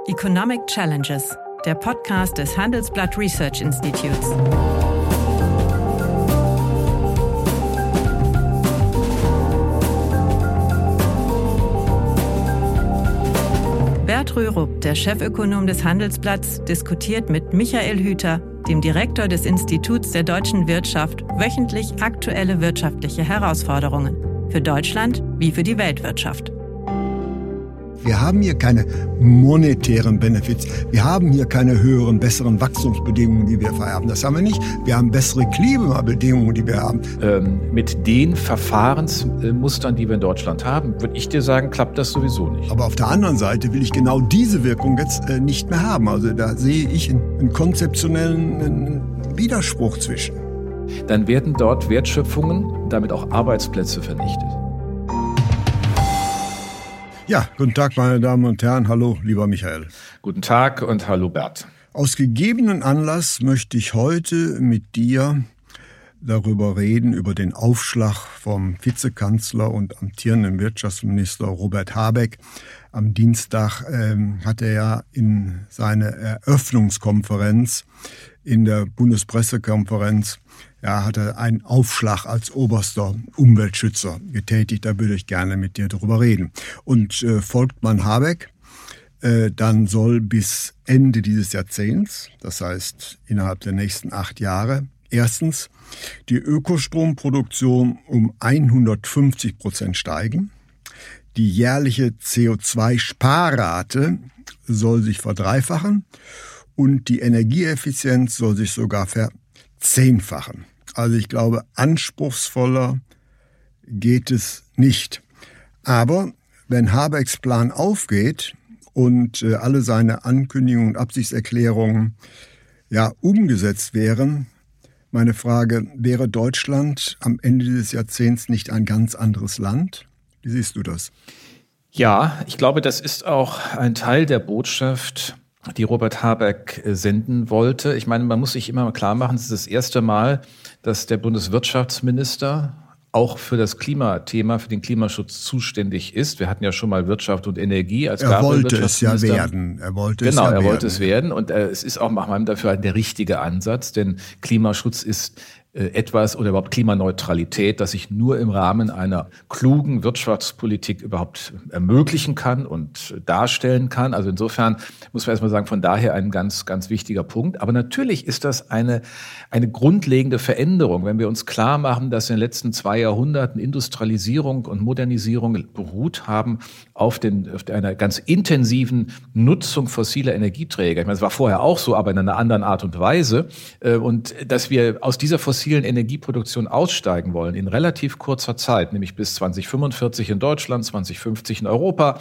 Economic Challenges, der Podcast des Handelsblatt Research Institutes. Bert Rürup, der Chefökonom des Handelsblatts, diskutiert mit Michael Hüter, dem Direktor des Instituts der deutschen Wirtschaft, wöchentlich aktuelle wirtschaftliche Herausforderungen. Für Deutschland wie für die Weltwirtschaft. Wir haben hier keine monetären Benefits. Wir haben hier keine höheren, besseren Wachstumsbedingungen, die wir vererben. Das haben wir nicht. Wir haben bessere Klimabedingungen, die wir haben. Mit den Verfahrensmustern, die wir in Deutschland haben, würde ich dir sagen, klappt das sowieso nicht. Aber auf der anderen Seite will ich genau diese Wirkung jetzt nicht mehr haben. Also da sehe ich einen konzeptionellen Widerspruch zwischen. Dann werden dort Wertschöpfungen, damit auch Arbeitsplätze vernichtet. Ja, guten Tag, meine Damen und Herren. Hallo, lieber Michael. Guten Tag und hallo, Bert. Aus gegebenen Anlass möchte ich heute mit dir darüber reden, über den Aufschlag vom Vizekanzler und amtierenden Wirtschaftsminister Robert Habeck. Am Dienstag hat er ja in seine Eröffnungskonferenz in der Bundespressekonferenz hat er einen Aufschlag als oberster Umweltschützer getätigt. Da würde ich gerne mit dir darüber reden. Und folgt man Habeck, dann soll bis Ende dieses Jahrzehnts, das heißt innerhalb der nächsten 8 Jahre, erstens die Ökostromproduktion um 150% steigen. Die jährliche CO2-Sparrate soll sich verdreifachen und die Energieeffizienz soll sich sogar verzehnfachen. Also ich glaube, anspruchsvoller geht es nicht. Aber wenn Habecks Plan aufgeht und alle seine Ankündigungen und Absichtserklärungen umgesetzt wären, meine Frage, wäre Deutschland am Ende dieses Jahrzehnts nicht ein ganz anderes Land? Wie siehst du das? Ja, ich glaube, das ist auch ein Teil der Botschaft, die Robert Habeck senden wollte. Ich meine, man muss sich immer klar machen, es ist das erste Mal, dass der Bundeswirtschaftsminister auch für das Klimathema, für den Klimaschutz zuständig ist. Wir hatten ja schon mal Wirtschaft und Energie als Er wollte es ja werden. Er wollte es werden. Und es ist auch nach meinem Dafürhalten der richtige Ansatz, denn Klimaschutz ist etwas oder überhaupt Klimaneutralität, das sich nur im Rahmen einer klugen Wirtschaftspolitik überhaupt ermöglichen kann und darstellen kann. Also insofern muss man erstmal sagen, von daher ein ganz, ganz wichtiger Punkt. Aber natürlich ist das eine grundlegende Veränderung, wenn wir uns klar machen, dass in den letzten 2 Jahrhunderten Industrialisierung und Modernisierung beruht haben auf einer ganz intensiven Nutzung fossiler Energieträger. Ich meine, es war vorher auch so, aber in einer anderen Art und Weise. Und dass wir aus dieser fossilen Energieproduktion aussteigen wollen in relativ kurzer Zeit, nämlich bis 2045 in Deutschland, 2050 in Europa,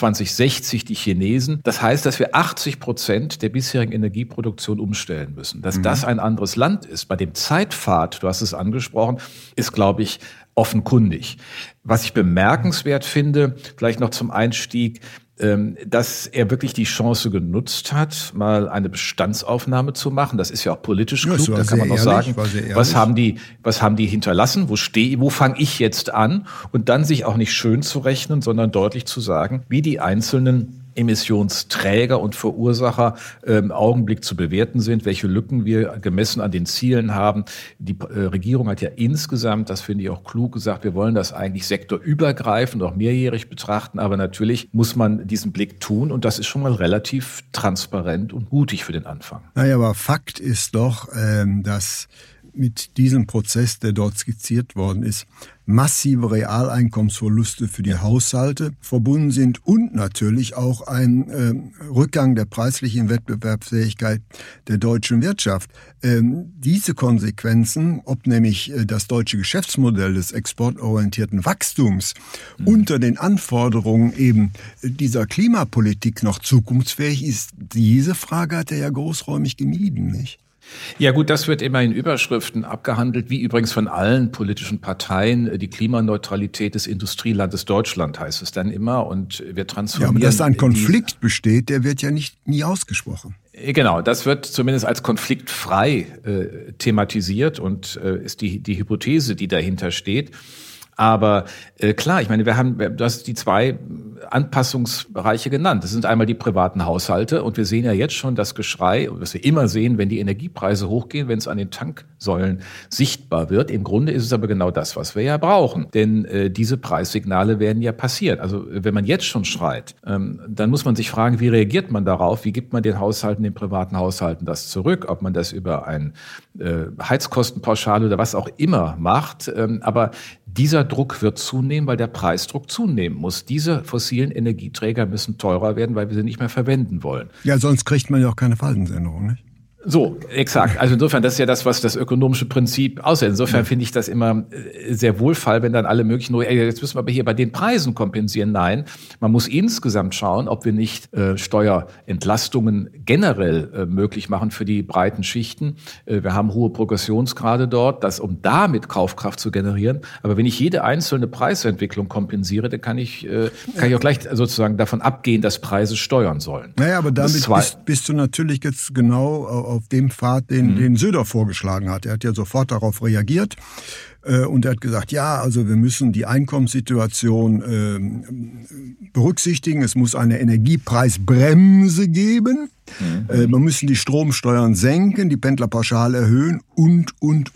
2060 die Chinesen. Das heißt, dass wir 80% der bisherigen Energieproduktion umstellen müssen. Dass das ein anderes Land ist, bei dem Zeitpfad, du hast es angesprochen, ist, glaube ich, offenkundig. Was ich bemerkenswert finde, vielleicht noch zum Einstieg, dass er wirklich die Chance genutzt hat, mal eine Bestandsaufnahme zu machen. Das ist ja auch politisch klug, da kann man auch sagen, was haben die hinterlassen, wo fange ich jetzt an? Und dann sich auch nicht schön zu rechnen, sondern deutlich zu sagen, wie die einzelnen Emissionsträger und Verursacher im Augenblick zu bewerten sind, welche Lücken wir gemessen an den Zielen haben. Die Regierung hat ja insgesamt, das finde ich auch klug, gesagt, wir wollen das eigentlich sektorübergreifend, auch mehrjährig betrachten, aber natürlich muss man diesen Blick tun und das ist schon mal relativ transparent und mutig für den Anfang. Naja, aber Fakt ist doch, dass mit diesem Prozess, der dort skizziert worden ist, massive Realeinkommensverluste für die Haushalte verbunden sind und natürlich auch ein Rückgang der preislichen Wettbewerbsfähigkeit der deutschen Wirtschaft. Diese Konsequenzen, ob nämlich das deutsche Geschäftsmodell des exportorientierten Wachstums unter den Anforderungen eben dieser Klimapolitik noch zukunftsfähig ist, diese Frage hat er ja großräumig gemieden, nicht? Ja gut, das wird immer in Überschriften abgehandelt, wie übrigens von allen politischen Parteien. Die Klimaneutralität des Industrielandes Deutschland heißt es dann immer und wir transformieren. Ja, aber dass da ein Konflikt besteht, der wird ja nie ausgesprochen. Genau, das wird zumindest als konfliktfrei thematisiert und ist die Hypothese, die dahinter steht. Aber klar, ich meine, du hast die 2 Anpassungsbereiche genannt. Das sind einmal die privaten Haushalte und wir sehen ja jetzt schon das Geschrei, was wir immer sehen, wenn die Energiepreise hochgehen, wenn es an den Tanksäulen sichtbar wird. Im Grunde ist es aber genau das, was wir ja brauchen. Denn diese Preissignale werden ja passieren. Also wenn man jetzt schon schreit, dann muss man sich fragen, wie reagiert man darauf? Wie gibt man den Haushalten, den privaten Haushalten das zurück? Ob man das über ein Heizkostenpauschale oder was auch immer macht. Aber dieser Druck wird zunehmen, weil der Preisdruck zunehmen muss. Diese fossilen Energieträger müssen teurer werden, weil wir sie nicht mehr verwenden wollen. Ja, sonst kriegt man ja auch keine Verhaltensänderung, nicht? So, exakt. Also insofern, das ist ja das, was das ökonomische Prinzip aussieht. Insofern finde ich das immer sehr wohlfeil, wenn dann alle möglichen, jetzt müssen wir aber hier bei den Preisen kompensieren. Nein, man muss insgesamt schauen, ob wir nicht Steuerentlastungen generell möglich machen für die breiten Schichten. Wir haben hohe Progressionsgrade dort, um damit Kaufkraft zu generieren. Aber wenn ich jede einzelne Preisentwicklung kompensiere, dann kann ich auch gleich sozusagen davon abgehen, dass Preise steuern sollen. Naja, aber damit bist du natürlich jetzt genau auf dem Pfad, den Söder vorgeschlagen hat. Er hat ja sofort darauf reagiert und er hat gesagt, ja, also wir müssen die Einkommenssituation berücksichtigen. Es muss eine Energiepreisbremse geben. Man müssen die Stromsteuern senken, die Pendlerpauschale erhöhen und.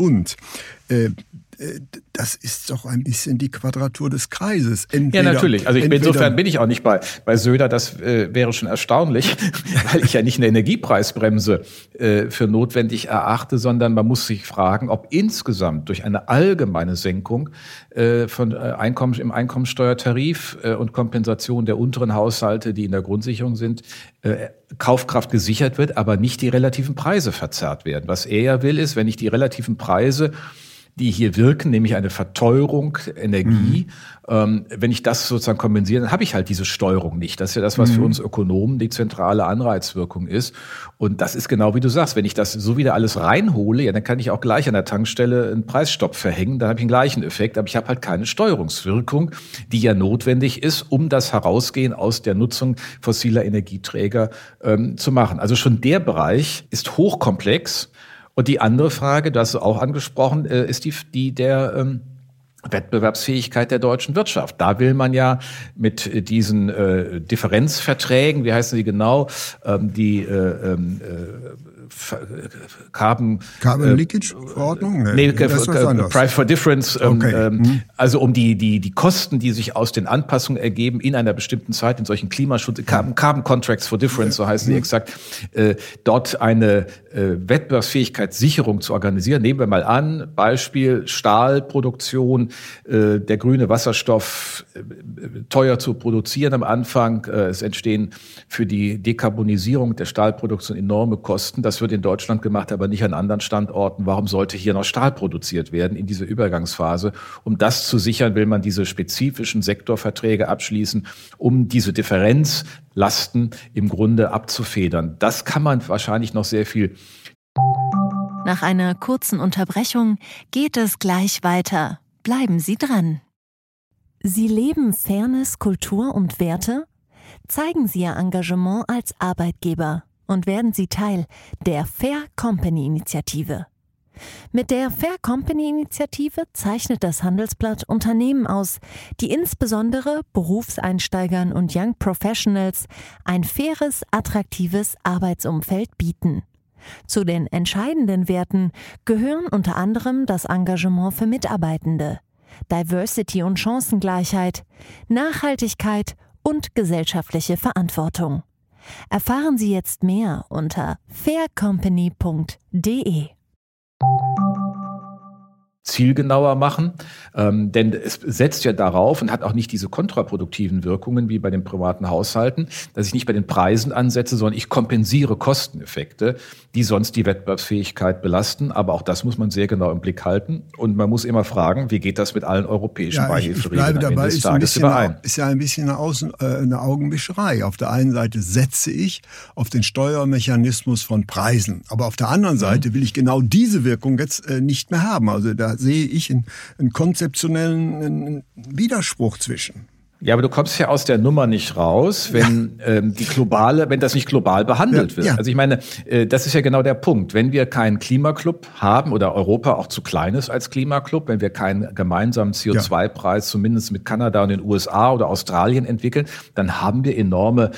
Das ist doch ein bisschen die Quadratur des Kreises. Ja, natürlich. Also insofern bin ich auch nicht bei Söder. Das wäre schon erstaunlich, weil ich ja nicht eine Energiepreisbremse für notwendig erachte, sondern man muss sich fragen, ob insgesamt durch eine allgemeine Senkung von im Einkommensteuertarif und Kompensation der unteren Haushalte, die in der Grundsicherung sind, Kaufkraft gesichert wird, aber nicht die relativen Preise verzerrt werden. Was er ja will, ist, wenn ich die relativen Preise, die hier wirken, nämlich eine Verteuerung Energie. Wenn ich das sozusagen kompensiere, dann habe ich halt diese Steuerung nicht. Das ist ja das, was für uns Ökonomen die zentrale Anreizwirkung ist. Und das ist genau wie du sagst, wenn ich das so wieder alles reinhole, ja, dann kann ich auch gleich an der Tankstelle einen Preisstopp verhängen, dann habe ich den gleichen Effekt, aber ich habe halt keine Steuerungswirkung, die ja notwendig ist, um das Herausgehen aus der Nutzung fossiler Energieträger zu machen. Also schon der Bereich ist hochkomplex. Und die andere Frage, du hast es auch angesprochen, ist die der Wettbewerbsfähigkeit der deutschen Wirtschaft. Da will man ja mit diesen Differenzverträgen, wie heißen sie genau, die Carbon Leakage Verordnung? Price for Difference, okay. Also um die Kosten, die sich aus den Anpassungen ergeben in einer bestimmten Zeit, in solchen Klimaschutz, Carbon Contracts for Difference, so heißen die exakt, dort eine Wettbewerbsfähigkeitssicherung zu organisieren. Nehmen wir mal an, Beispiel Stahlproduktion, der grüne Wasserstoff teuer zu produzieren am Anfang. Es entstehen für die Dekarbonisierung der Stahlproduktion enorme Kosten. Das wird in Deutschland gemacht, aber nicht an anderen Standorten. Warum sollte hier noch Stahl produziert werden in dieser Übergangsphase? Um das zu sichern, will man diese spezifischen Sektorverträge abschließen, um diese Differenzlasten im Grunde abzufedern. Das kann man wahrscheinlich noch sehr viel. Nach einer kurzen Unterbrechung geht es gleich weiter. Bleiben Sie dran. Sie leben Fairness, Kultur und Werte? Zeigen Sie Ihr Engagement als Arbeitgeber und werden Sie Teil der Fair Company Initiative. Mit der Fair Company Initiative zeichnet das Handelsblatt Unternehmen aus, die insbesondere Berufseinsteigern und Young Professionals ein faires, attraktives Arbeitsumfeld bieten. Zu den entscheidenden Werten gehören unter anderem das Engagement für Mitarbeitende, Diversity und Chancengleichheit, Nachhaltigkeit und gesellschaftliche Verantwortung. Erfahren Sie jetzt mehr unter faircompany.de. Zielgenauer machen, denn es setzt ja darauf und hat auch nicht diese kontraproduktiven Wirkungen wie bei den privaten Haushalten, dass ich nicht bei den Preisen ansetze, sondern ich kompensiere Kosteneffekte, die sonst die Wettbewerbsfähigkeit belasten. Aber auch das muss man sehr genau im Blick halten und man muss immer fragen, wie geht das mit allen europäischen Beihilferegeln am Ende des Tages überein? Ist ja ein bisschen eine Augenwischerei. Auf der einen Seite setze ich auf den Steuermechanismus von Preisen, aber auf der anderen Seite will ich genau diese Wirkung jetzt nicht mehr haben. Also da sehe ich einen konzeptionellen Widerspruch zwischen. Ja, aber du kommst ja aus der Nummer nicht raus, wenn wenn das nicht global behandelt wird. Also ich meine, das ist ja genau der Punkt. Wenn wir keinen Klimaclub haben oder Europa auch zu klein ist als Klimaclub, wenn wir keinen gemeinsamen CO2-Preis zumindest mit Kanada und den USA oder Australien entwickeln, dann haben wir enorme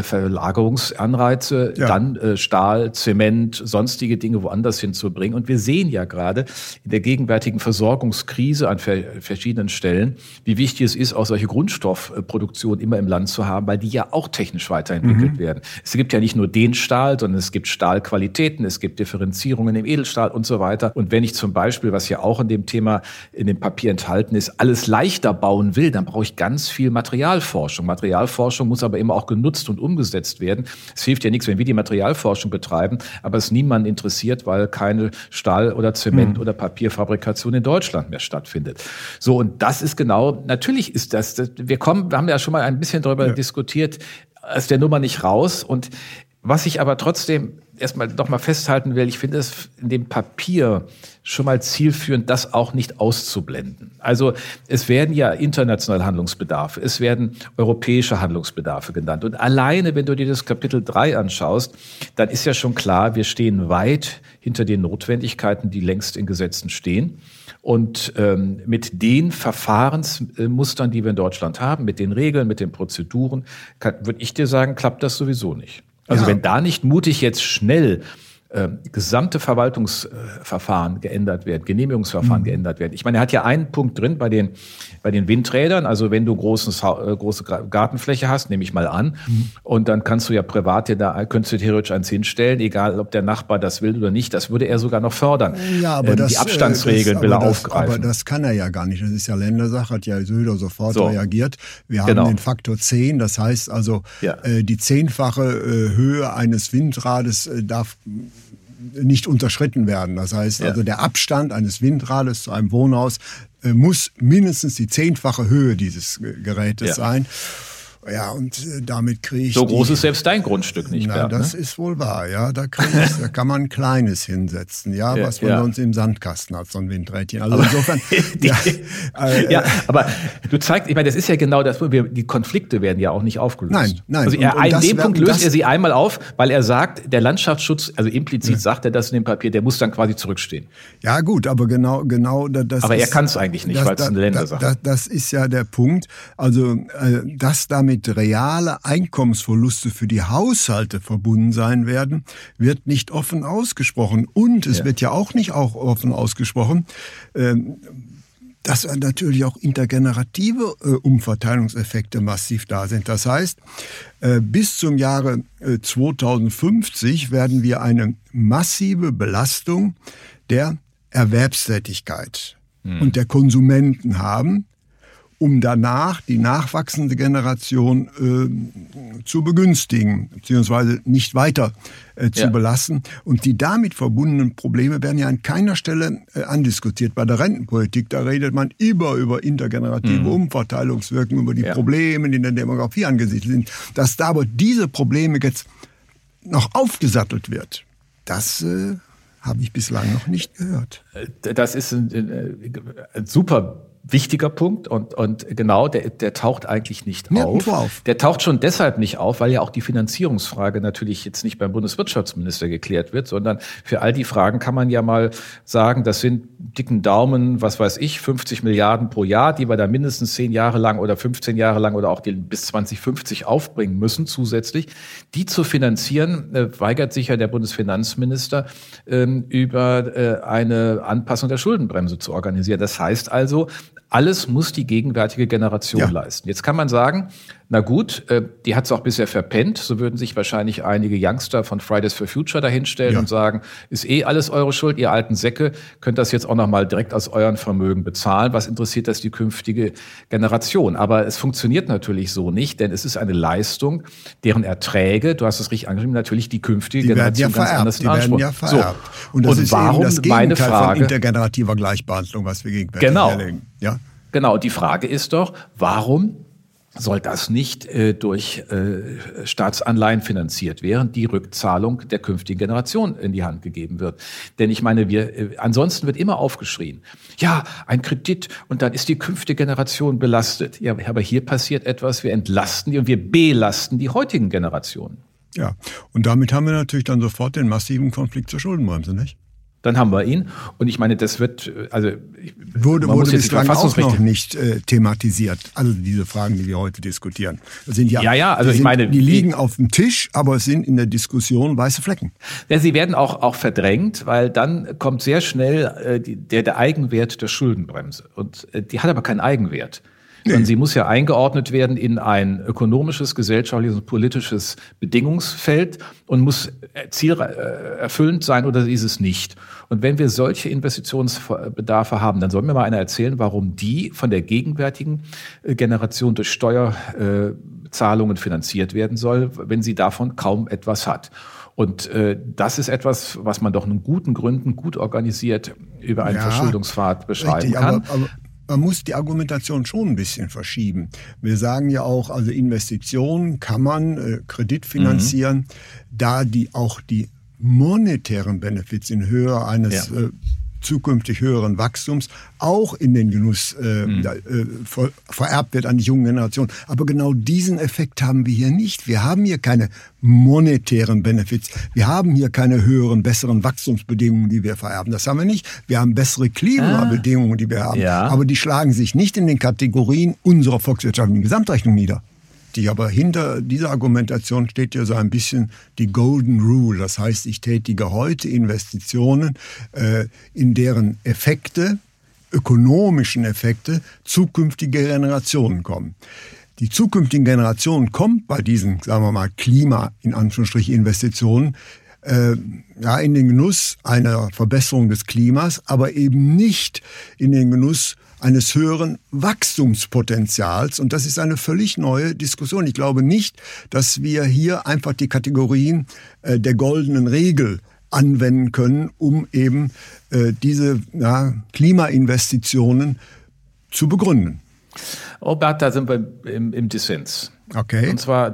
Verlagerungsanreize, dann Stahl, Zement, sonstige Dinge woanders hinzubringen. Und wir sehen ja gerade in der gegenwärtigen Versorgungskrise an verschiedenen Stellen, wie wichtig es ist, auch solche Grundstoffproduktion immer im Land zu haben, weil die ja auch technisch weiterentwickelt werden. Es gibt ja nicht nur den Stahl, sondern es gibt Stahlqualitäten, es gibt Differenzierungen im Edelstahl und so weiter. Und wenn ich zum Beispiel, was ja auch in dem Thema, in dem Papier enthalten ist, alles leichter bauen will, dann brauche ich ganz viel Materialforschung. Materialforschung muss aber immer auch genutzt und umgesetzt werden. Es hilft ja nichts, wenn wir die Materialforschung betreiben, aber es niemanden interessiert, weil keine Stahl- oder Zement- oder Papierfabrikation in Deutschland mehr stattfindet. So, und das ist genau, natürlich ist wir haben ja schon mal ein bisschen darüber diskutiert, aus der Nummer nicht raus. Und was ich aber trotzdem erstmal noch mal festhalten will, ich finde es in dem Papier schon mal zielführend, das auch nicht auszublenden. Also es werden ja internationale Handlungsbedarfe, es werden europäische Handlungsbedarfe genannt. Und alleine, wenn du dir das Kapitel 3 anschaust, dann ist ja schon klar, wir stehen weit hinter den Notwendigkeiten, die längst in Gesetzen stehen. Und mit den Verfahrensmustern, die wir in Deutschland haben, mit den Regeln, mit den Prozeduren, würde ich dir sagen, klappt das sowieso nicht. Also wenn da nicht mutig jetzt schnell gesamte Verwaltungsverfahren geändert werden, Genehmigungsverfahren geändert werden. Ich meine, er hat ja einen Punkt drin bei den Windrädern. Also wenn du große Gartenfläche hast, nehme ich mal an, und dann kannst du ja privat könntest du theoretisch eins hinstellen, egal ob der Nachbar das will oder nicht. Das würde er sogar noch fördern. Ja, aber die Abstandsregeln will er aufgreifen. Aber das kann er ja gar nicht. Das ist ja Ländersache, hat ja Söder sofort reagiert. Wir haben den Faktor 10, das heißt also, die 10-fache Höhe eines Windrades darf nicht unterschritten werden. Das heißt also, der Abstand eines Windrades zu einem Wohnhaus muss mindestens die 10-fache Höhe dieses Gerätes sein. Ja, und damit kriege ich... So groß ist selbst dein Grundstück nicht mehr. Das ist wohl wahr, ja. Da kann man ein kleines hinsetzen, was man sonst im Sandkasten hat, so ein Windrädchen. Also insofern... aber du zeigst, ich meine, das ist ja genau das, die Konflikte werden ja auch nicht aufgelöst. Nein. Also in dem Punkt löst er sie einmal auf, weil er sagt, der Landschaftsschutz, also implizit sagt er das in dem Papier, der muss dann quasi zurückstehen. Ja gut, aber genau das aber er kann es eigentlich nicht, weil es eine Ländersache ist. Das ist ja der Punkt. Also, dass damit reale Einkommensverluste für die Haushalte verbunden sein werden, wird nicht offen ausgesprochen. Und es wird ja auch nicht offen ausgesprochen, dass natürlich auch intergenerative Umverteilungseffekte massiv da sind. Das heißt, bis zum Jahre 2050 werden wir eine massive Belastung der Erwerbstätigkeit und der Konsumenten haben, um danach die nachwachsende Generation zu begünstigen, beziehungsweise nicht weiter zu belasten. Und die damit verbundenen Probleme werden ja an keiner Stelle andiskutiert. Bei der Rentenpolitik, da redet man über intergenerative Umverteilungswirkungen, über die Probleme, die in der Demografie angesiedelt sind. Dass da aber diese Probleme jetzt noch aufgesattelt wird, das habe ich bislang noch nicht gehört. Das ist ein super wichtiger Punkt und genau, der taucht eigentlich nicht auf. Der taucht schon deshalb nicht auf, weil ja auch die Finanzierungsfrage natürlich jetzt nicht beim Bundeswirtschaftsminister geklärt wird, sondern für all die Fragen kann man ja mal sagen, das sind dicken Daumen, 50 Milliarden pro Jahr, die wir da mindestens 10 Jahre lang oder 15 Jahre lang oder auch bis 2050 aufbringen müssen zusätzlich. Die zu finanzieren, weigert sich ja der Bundesfinanzminister, über eine Anpassung der Schuldenbremse zu organisieren. Das heißt also, alles muss die gegenwärtige Generation leisten. Jetzt kann man sagen, na gut, die hat es auch bisher verpennt. So würden sich wahrscheinlich einige Youngster von Fridays for Future dahinstellen und sagen, ist alles eure Schuld, ihr alten Säcke, könnt das jetzt auch noch mal direkt aus euren Vermögen bezahlen. Was interessiert das die künftige Generation? Aber es funktioniert natürlich so nicht, denn es ist eine Leistung, deren Erträge, du hast es richtig angeschrieben, natürlich die künftige Generation ganz anders in Anspruch. Die werden ja vererbt. Und das ist warum eben das Gegenteil meine Frage, von intergenerativer Gleichbehandlung, was wir gegenwärtig erleben. Ja? Genau, die Frage ist doch, warum soll das nicht durch Staatsanleihen finanziert werden, die Rückzahlung der künftigen Generation in die Hand gegeben wird. Denn ich meine, ansonsten wird immer aufgeschrien, ja, ein Kredit und dann ist die künftige Generation belastet. Ja, aber hier passiert etwas, wir entlasten die und wir belasten die heutigen Generationen. Ja, und damit haben wir natürlich dann sofort den massiven Konflikt zur Schuldenbremse, nicht? Dann haben wir ihn. Und ich meine, das wird, also wurde bislang auch noch nicht thematisiert. Also diese Fragen, die wir heute diskutieren, das sind die liegen auf dem Tisch, aber es sind in der Diskussion weiße Flecken. Ja, sie werden auch verdrängt, weil dann kommt sehr schnell der Eigenwert der Schuldenbremse. Und die hat aber keinen Eigenwert. Nee. Sie muss ja eingeordnet werden in ein ökonomisches, gesellschaftliches und politisches Bedingungsfeld und muss zielerfüllend sein oder ist es nicht. Und wenn wir solche Investitionsbedarfe haben, dann soll mir mal einer erzählen, warum die von der gegenwärtigen Generation durch Steuerzahlungen finanziert werden soll, wenn sie davon kaum etwas hat. Und das ist etwas, was man doch in guten Gründen gut organisiert über einen Verschuldungspfad beschreiben kann. Aber man muss die Argumentation schon ein bisschen verschieben. Wir sagen ja auch, also Investitionen kann man Kredit finanzieren, da auch die monetären Benefits in Höhe eines zukünftig höheren Wachstums auch in den Genuss vererbt wird an die jungen Generationen. Aber genau diesen Effekt haben wir hier nicht. Wir haben hier keine monetären Benefits. Wir haben hier keine höheren, besseren Wachstumsbedingungen, die wir vererben. Das haben wir nicht. Wir haben bessere Klimabedingungen, die wir haben. Ja. Aber die schlagen sich nicht in den Kategorien unserer volkswirtschaftlichen Gesamtrechnung nieder. Aber hinter dieser Argumentation steht ja so ein bisschen die Golden Rule. Das heißt, ich tätige heute Investitionen, in deren Effekte, ökonomischen Effekte, zukünftige Generationen kommen. Die zukünftigen Generationen kommen bei diesen, sagen wir mal, Investitionen in den Genuss einer Verbesserung des Klimas, aber eben nicht in den Genuss eines höheren Wachstumspotenzials. Und das ist eine völlig neue Diskussion. Ich glaube nicht, dass wir hier einfach die Kategorien der goldenen Regel anwenden können, um eben diese Klimainvestitionen zu begründen. Robert, da sind wir im Dissens. Okay. Und zwar,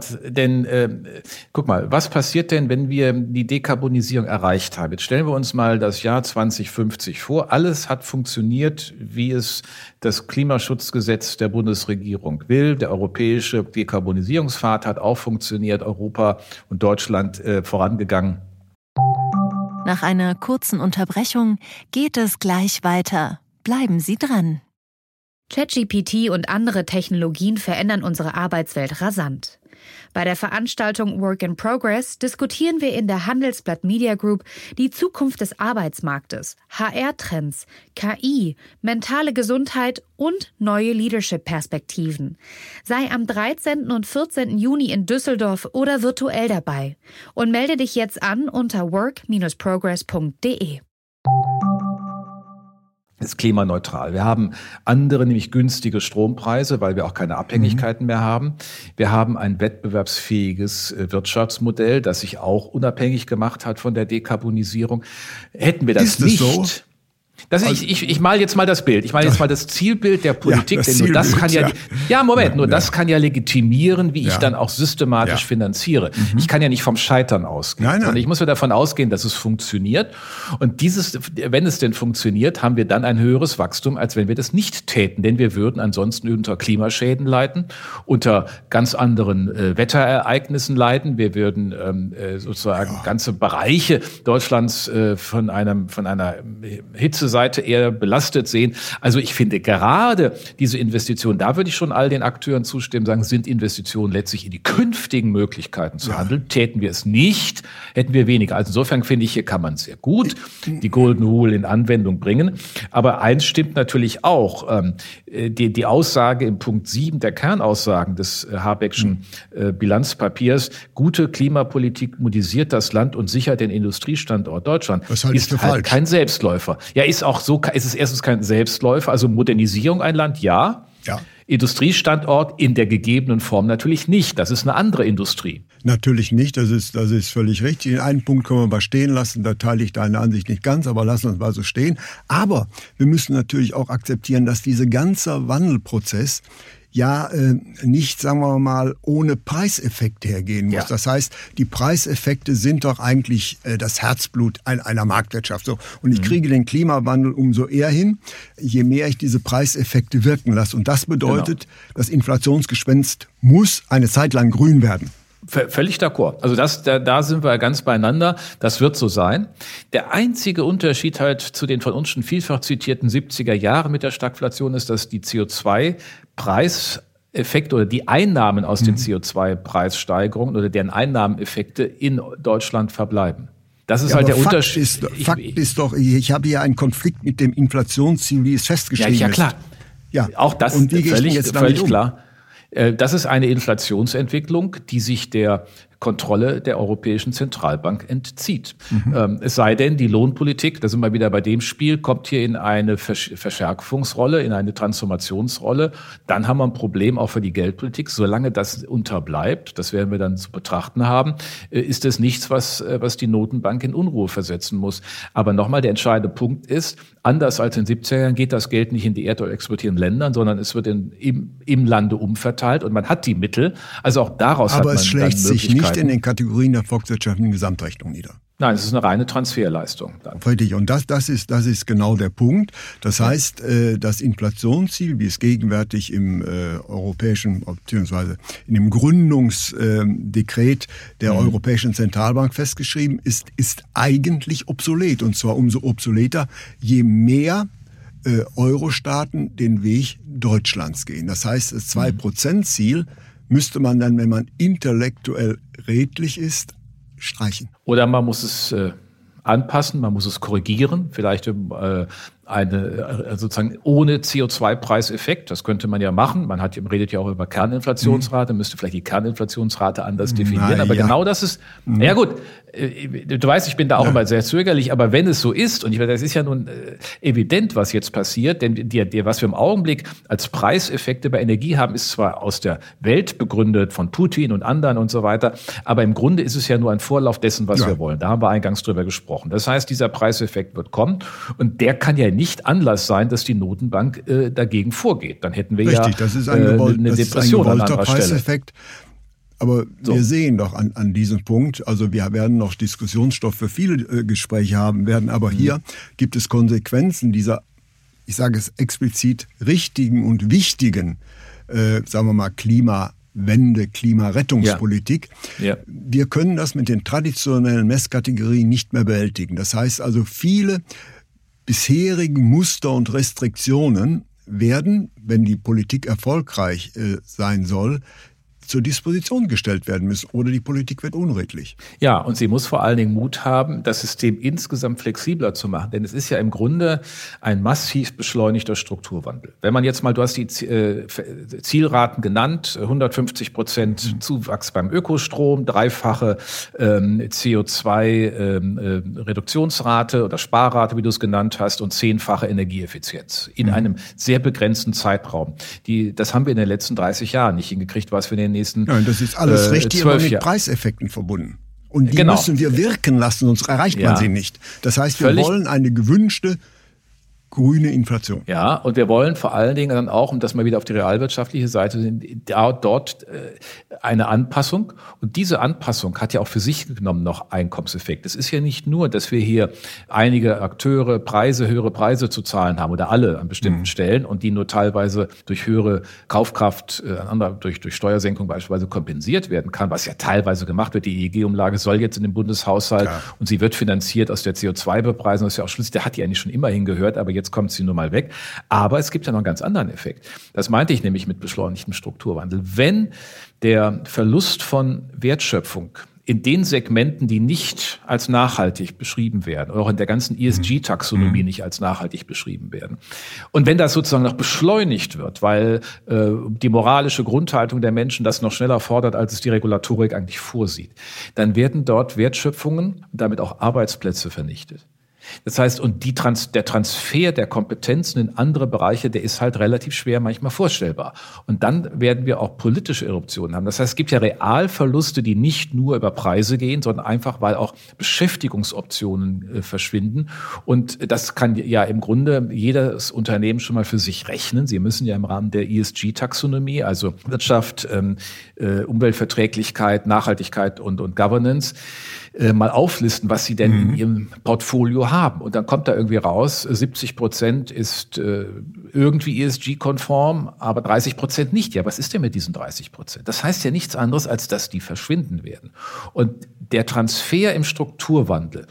guck mal, was passiert denn, wenn wir die Dekarbonisierung erreicht haben? Jetzt stellen wir uns mal das Jahr 2050 vor. Alles hat funktioniert, wie es das Klimaschutzgesetz der Bundesregierung will. Der europäische Dekarbonisierungspfad hat auch funktioniert. Europa und Deutschland vorangegangen. Nach einer kurzen Unterbrechung geht es gleich weiter. Bleiben Sie dran. ChatGPT und andere Technologien verändern unsere Arbeitswelt rasant. Bei der Veranstaltung Work in Progress diskutieren wir in der Handelsblatt Media Group die Zukunft des Arbeitsmarktes, HR-Trends, KI, mentale Gesundheit und neue Leadership-Perspektiven. Sei am 13. und 14. Juni in Düsseldorf oder virtuell dabei und melde dich jetzt an unter work-progress.de. Ist klimaneutral. Wir haben andere, nämlich günstige Strompreise, weil wir auch keine Abhängigkeiten mehr haben. Wir haben ein wettbewerbsfähiges Wirtschaftsmodell, das sich auch unabhängig gemacht hat von der Dekarbonisierung. Hätten wir das nicht... So? Ich male jetzt mal das Bild. Ich male jetzt mal das Zielbild der Politik, denn nur das kann das kann ja legitimieren, wie ich dann auch systematisch finanziere. Ich kann ja nicht vom Scheitern ausgehen, sondern ich muss ja davon ausgehen, dass es funktioniert. Und wenn es denn funktioniert, haben wir dann ein höheres Wachstum, als wenn wir das nicht täten. Denn wir würden ansonsten unter Klimaschäden leiden, unter ganz anderen Wetterereignissen leiden. Wir würden sozusagen ganze Bereiche Deutschlands von einer Hitzeseite eher belastet sehen. Also ich finde gerade diese Investitionen, da würde ich schon all den Akteuren zustimmen, sagen, sind Investitionen letztlich in die künftigen Möglichkeiten zu handeln. Täten wir es nicht, hätten wir weniger. Also insofern finde ich, hier kann man sehr gut die Golden Rule in Anwendung bringen. Aber eins stimmt natürlich auch, die Aussage im Punkt 7 der Kernaussagen des Habeckschen Bilanzpapiers, gute Klimapolitik modernisiert das Land und sichert den Industriestandort Deutschland, das halte ich für falsch. Kein Selbstläufer. Ja, ist es erstens kein Selbstläufer, also Modernisierung ein Land, ja. Industriestandort in der gegebenen Form natürlich nicht. Das ist eine andere Industrie. Natürlich nicht, das ist völlig richtig. Den einen Punkt können wir mal stehen lassen, da teile ich deine Ansicht nicht ganz, aber lassen wir es mal so stehen. Aber wir müssen natürlich auch akzeptieren, dass dieser ganze Wandelprozess nicht, sagen wir mal, ohne Preiseffekte hergehen muss. Ja. Das heißt, die Preiseffekte sind doch eigentlich das Herzblut einer Marktwirtschaft. So. Und ich kriege den Klimawandel umso eher hin, je mehr ich diese Preiseffekte wirken lasse. Und das bedeutet, das Inflationsgespenst muss eine Zeit lang grün werden. Völlig d'accord. Also da sind wir ganz beieinander. Das wird so sein. Der einzige Unterschied halt zu den von uns schon vielfach zitierten 70er Jahren mit der Stagflation ist, dass die CO2-Preiseffekte oder die Einnahmen aus den CO2-Preissteigerungen oder deren Einnahmeneffekte in Deutschland verbleiben. Das ist halt der Unterschied. Fakt ist doch, ich habe hier einen Konflikt mit dem Inflationsziel, wie es festgeschrieben ist. Ja, klar. Ja. Auch das ist völlig klar. Das ist eine Inflationsentwicklung, die sich der Kontrolle der Europäischen Zentralbank entzieht. Es sei denn, die Lohnpolitik, da sind wir wieder bei dem Spiel, kommt hier in eine Verschärfungsrolle, in eine Transformationsrolle. Dann haben wir ein Problem auch für die Geldpolitik. Solange das unterbleibt, das werden wir dann zu betrachten haben, ist es nichts, was die Notenbank in Unruhe versetzen muss. Aber nochmal, der entscheidende Punkt ist, anders als in den 70er Jahren geht das Geld nicht in die Erdöl exportierenden Ländern, sondern es wird im Lande umverteilt und man hat die Mittel. Also auch daraus hat man dann Möglichkeiten. Aber es schlägt sich nicht in den Kategorien der volkswirtschaftlichen Gesamtrechnung nieder. Nein, es ist eine reine Transferleistung. Richtig. Und das ist genau der Punkt. Das heißt, das Inflationsziel, wie es gegenwärtig im europäischen, beziehungsweise in dem Gründungsdekret der Europäischen Zentralbank festgeschrieben ist eigentlich obsolet. Und zwar umso obsoleter, je mehr Euro-Staaten den Weg Deutschlands gehen. Das heißt, das 2%-Ziel müsste man dann, wenn man intellektuell redlich ist, streichen. Oder man muss es anpassen, man muss es korrigieren, vielleicht sozusagen ohne CO2-Preiseffekt. Das könnte man ja machen. Man redet ja auch über Kerninflationsrate, müsste vielleicht die Kerninflationsrate anders definieren. Aber genau das ist, ja gut, du weißt, ich bin da auch immer sehr zögerlich, aber wenn es so ist, und das ist ja nun evident, was jetzt passiert, denn was wir im Augenblick als Preiseffekte bei Energie haben, ist zwar aus der Welt begründet, von Putin und anderen und so weiter, aber im Grunde ist es ja nur ein Vorlauf dessen, was wir wollen. Da haben wir eingangs drüber gesprochen. Das heißt, dieser Preiseffekt wird kommen und der kann ja nicht Anlass sein, dass die Notenbank dagegen vorgeht. Dann hätten wir das ist eine Depression an anderer Preiseffekt. Aber wir sehen doch an diesem Punkt, also wir werden noch Diskussionsstoff für viele Gespräche haben werden, aber hier gibt es Konsequenzen dieser, ich sage es explizit, richtigen und wichtigen, sagen wir mal, Klimawende, Klimarettungspolitik. Ja. Wir können das mit den traditionellen Messkategorien nicht mehr bewältigen. Das heißt also, viele bisherigen Muster und Restriktionen werden, wenn die Politik erfolgreich sein soll, zur Disposition gestellt werden müssen oder die Politik wird unredlich. Ja, und sie muss vor allen Dingen Mut haben, das System insgesamt flexibler zu machen. Denn es ist ja im Grunde ein massiv beschleunigter Strukturwandel. Wenn man jetzt mal, du hast die Zielraten genannt, 150% Zuwachs beim Ökostrom, dreifache CO2-Reduktionsrate oder Sparrate, wie du es genannt hast, und 10-fache Energieeffizienz in einem sehr begrenzten Zeitraum. Das haben wir in den letzten 30 Jahren nicht hingekriegt, was wir in den nächsten das ist alles richtig, aber mit Preiseffekten verbunden. Und die müssen wir wirken lassen, sonst erreicht man sie nicht. Das heißt, wir wollen eine gewünschte grüne Inflation. Ja, und wir wollen vor allen Dingen dann auch, um das mal wieder auf die realwirtschaftliche Seite sind, dort eine Anpassung. Und diese Anpassung hat ja auch für sich genommen noch Einkommenseffekt. Es ist ja nicht nur, dass wir hier einige Akteure höhere Preise zu zahlen haben oder alle an bestimmten Stellen und die nur teilweise durch höhere Kaufkraft, durch Steuersenkung beispielsweise kompensiert werden kann, was ja teilweise gemacht wird. Die EEG-Umlage soll jetzt in den Bundeshaushalt und sie wird finanziert aus der CO2-Bepreisung. Das ist ja auch schließlich, der hat ja eigentlich schon immer hingehört, aber jetzt kommt sie nur mal weg. Aber es gibt ja noch einen ganz anderen Effekt. Das meinte ich nämlich mit beschleunigtem Strukturwandel. Wenn der Verlust von Wertschöpfung in den Segmenten, die nicht als nachhaltig beschrieben werden, oder auch in der ganzen ESG-Taxonomie nicht als nachhaltig beschrieben werden. Und wenn das sozusagen noch beschleunigt wird, weil die moralische Grundhaltung der Menschen das noch schneller fordert, als es die Regulatorik eigentlich vorsieht, dann werden dort Wertschöpfungen und damit auch Arbeitsplätze vernichtet. Das heißt, und der Transfer der Kompetenzen in andere Bereiche, der ist halt relativ schwer manchmal vorstellbar. Und dann werden wir auch politische Eruptionen haben. Das heißt, es gibt ja Realverluste, die nicht nur über Preise gehen, sondern einfach, weil auch Beschäftigungsoptionen verschwinden. Und das kann ja im Grunde jedes Unternehmen schon mal für sich rechnen. Sie müssen ja im Rahmen der ESG-Taxonomie, also Wirtschaft, Umweltverträglichkeit, Nachhaltigkeit und Governance, mal auflisten, was sie denn in ihrem Portfolio haben. Und dann kommt da irgendwie raus, 70% ist irgendwie ESG-konform, aber 30% nicht. Ja, was ist denn mit diesen 30%? Das heißt ja nichts anderes, als dass die verschwinden werden. Und der Transfer im Strukturwandel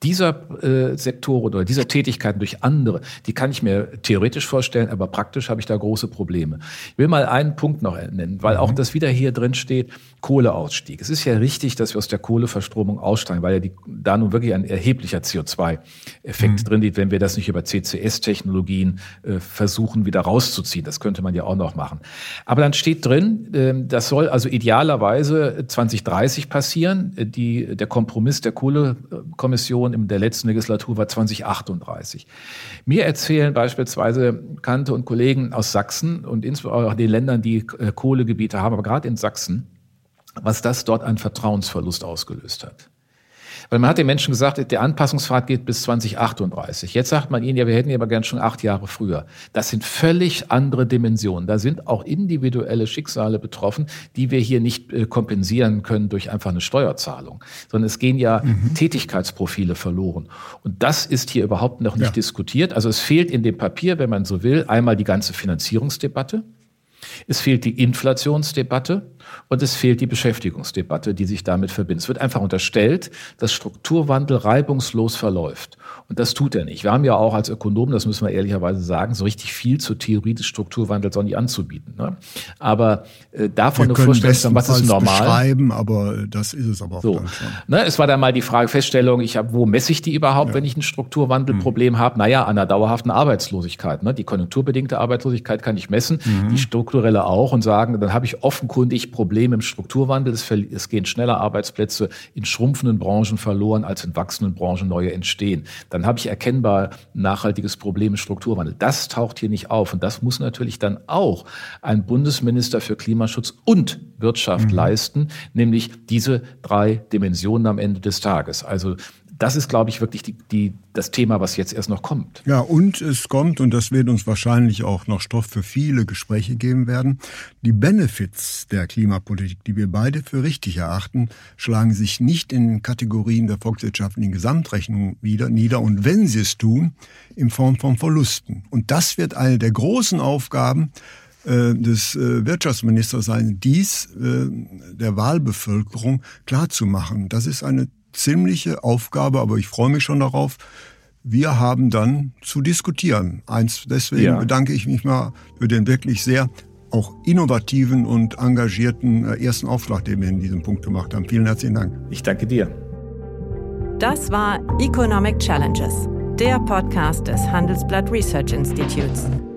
dieser Sektoren oder dieser Tätigkeiten durch andere, die kann ich mir theoretisch vorstellen, aber praktisch habe ich da große Probleme. Ich will mal einen Punkt noch nennen, weil auch das wieder hier drin steht, Kohleausstieg. Es ist ja richtig, dass wir aus der Kohleverstromung aussteigen, weil ja da nun wirklich ein erheblicher CO2-Effekt drin liegt, wenn wir das nicht über CCS-Technologien versuchen, wieder rauszuziehen. Das könnte man ja auch noch machen. Aber dann steht drin, das soll also idealerweise 2030 passieren. Der Kompromiss der Kohlekommission in der letzten Legislatur war 2038. Mir erzählen beispielsweise Bekannte und Kollegen aus Sachsen und insbesondere auch den Ländern, die Kohlegebiete haben, aber gerade in Sachsen, was das dort an Vertrauensverlust ausgelöst hat. Weil man hat den Menschen gesagt, der Anpassungspfad geht bis 2038. Jetzt sagt man ihnen, ja, wir hätten ja aber gern schon 8 Jahre früher. Das sind völlig andere Dimensionen. Da sind auch individuelle Schicksale betroffen, die wir hier nicht kompensieren können durch einfach eine Steuerzahlung. Sondern es gehen ja Tätigkeitsprofile verloren. Und das ist hier überhaupt noch nicht diskutiert. Also es fehlt in dem Papier, wenn man so will, einmal die ganze Finanzierungsdebatte. Es fehlt die Inflationsdebatte und es fehlt die Beschäftigungsdebatte, die sich damit verbindet. Es wird einfach unterstellt, dass Strukturwandel reibungslos verläuft. Und das tut er nicht. Wir haben ja auch als Ökonomen, das müssen wir ehrlicherweise sagen, so richtig viel zur Theorie des Strukturwandels auch nicht anzubieten. Ne? Aber davon eine Vorstellung, was ist normal? Beschreiben, aber das ist es aber auch so. Dann schon. Ne, es war dann mal die Feststellung, wo messe ich die überhaupt, wenn ich ein Strukturwandelproblem habe? Naja, an einer dauerhaften Arbeitslosigkeit. Ne? Die konjunkturbedingte Arbeitslosigkeit kann ich messen, die strukturelle auch und sagen, dann habe ich offenkundig Probleme im Strukturwandel. Es gehen schneller Arbeitsplätze in schrumpfenden Branchen verloren, als in wachsenden Branchen neue entstehen. Dann habe ich erkennbar ein nachhaltiges Problem im Strukturwandel. Das taucht hier nicht auf. Und das muss natürlich dann auch ein Bundesminister für Klimaschutz und Wirtschaft leisten, nämlich diese 3 Dimensionen am Ende des Tages. Also das ist, glaube ich, wirklich das Thema, was jetzt erst noch kommt. Ja, und es kommt, und das wird uns wahrscheinlich auch noch Stoff für viele Gespräche geben werden, die Benefits der Klimapolitik, die wir beide für richtig erachten, schlagen sich nicht in Kategorien der volkswirtschaftlichen Gesamtrechnung nieder. Und wenn sie es tun, in Form von Verlusten. Und das wird eine der großen Aufgaben des Wirtschaftsministers sein, dies der Wahlbevölkerung klarzumachen. Das ist eine ziemliche Aufgabe, aber ich freue mich schon darauf. Wir haben dann zu diskutieren. Deswegen bedanke ich mich mal für den wirklich sehr auch innovativen und engagierten ersten Aufschlag, den wir in diesem Punkt gemacht haben. Vielen herzlichen Dank. Ich danke dir. Das war Economic Challenges, der Podcast des Handelsblatt Research Institutes.